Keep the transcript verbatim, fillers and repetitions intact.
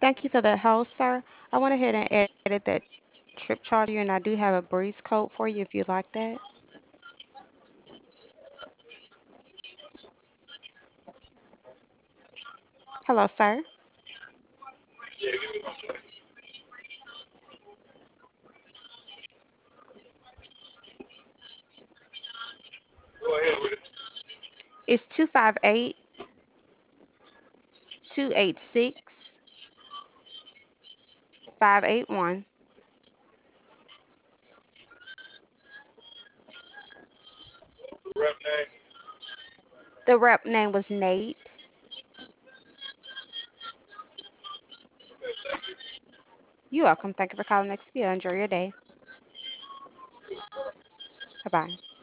Thank you for the help, sir. I went ahead and added that trip charter, and I do have a breeze code for you if you'd like that. Hello, sir. Yeah, give me one second. Go ahead with it. It's two five eight, two eight six, five eight one. The rep name. The rep name was Nate. Okay, thank you. You're welcome. Thank you for calling Expedia. Enjoy your day. Bye bye.